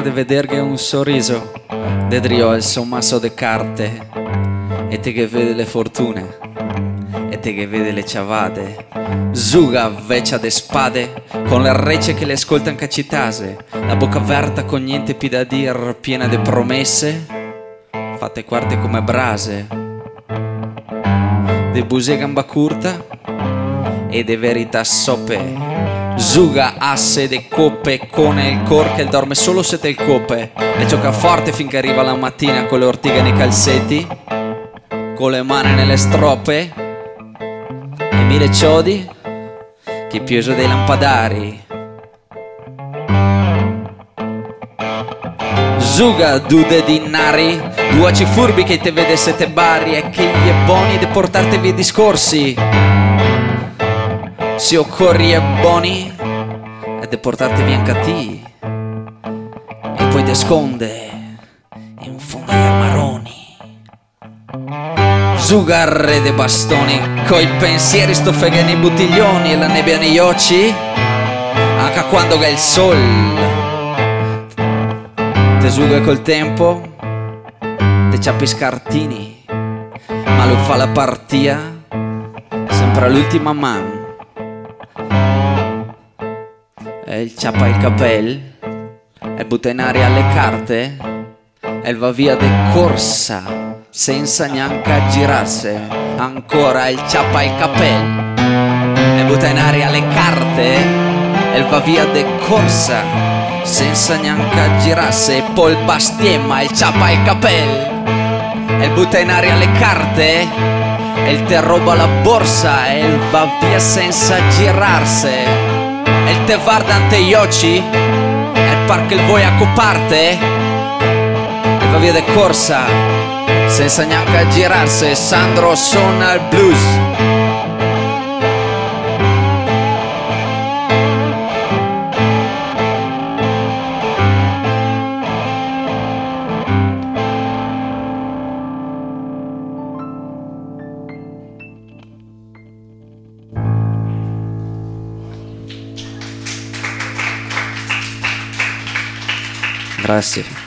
de vederghe un sorriso, dedrio il sommasso de carte, e te che vede le fortune, e te che vede le ciavate, zuga veccia de spade, con le rece che le ascoltan cacitase, la bocca aperta con niente più da dir, piena de promesse, fatte quarte come brase, de buse gamba curta e de verità soppe, zuga asse de coppe con il cor che dorme solo se te il coppe, e gioca forte finché arriva la mattina con le ortighe nei calzetti, con le mani nelle stroppe e mille ciodi che pioso dei lampadari. Zuga dude di nari, duaci furbi che te vede sette bari e che gli è buoni de portarti via discorsi. Se occorri è buoni e de portarti via incati e poi te sconde in fondo agli armaroni. Zugarre de bastoni, coi pensieri sto freghe nei bottiglioni e la nebbia negli occhi, anche quando che il sol te zuga col tempo, te ciappi scartini, ma lo fa la partia sempre all'ultima man. E il ciappa il capel, e butta in aria le carte, e va via de corsa senza neanche girarsi. Ancora il ciappa il capel e butta in aria le carte e va via de corsa senza neanche girarsi. E poi il bastiema il ciappa il capel e butta in aria le carte e il te roba la borsa e va via senza girarsi. E il te guarda ante gli occhi e par che il vuoi accoparte e va via de corsa senza neanche girarsi. Sandro suona il blues. Grazie.